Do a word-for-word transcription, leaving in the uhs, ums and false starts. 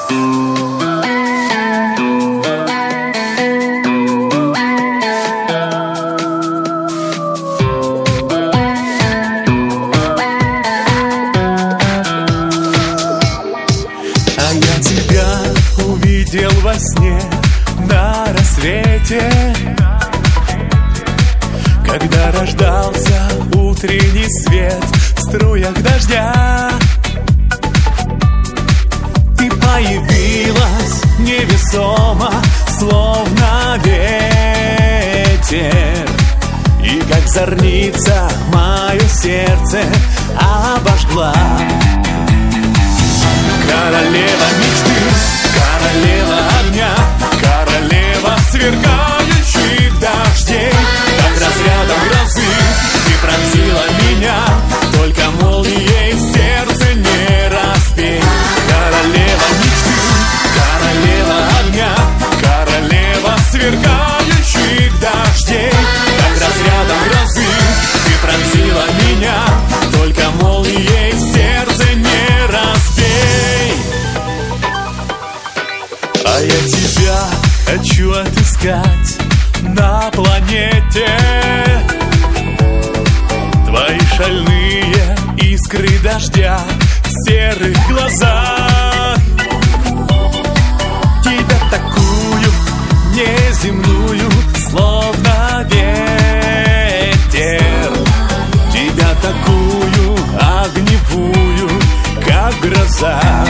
А я тебя увидел во сне на рассвете, когда рождался утренний свет в струях дождя. Ты появилась невесомо, словно ветер, и как зорница мое сердце обожгла. Королева мечты, королева огня, королева сверкающих дождей. Как разрядом грозы ты пронзила меня, только молнией в сердце не разбей. Королева мечты, королева огня, королева сверкающих дождей. Как разрядом грозы ты пронзила меня, только молнией в сердце не разбей. А я тебя хочу отыскать на планете. Твои шальные искры дождя в серых глазах, тебя такую неземную, словно ветер, тебя такую огневую, как гроза.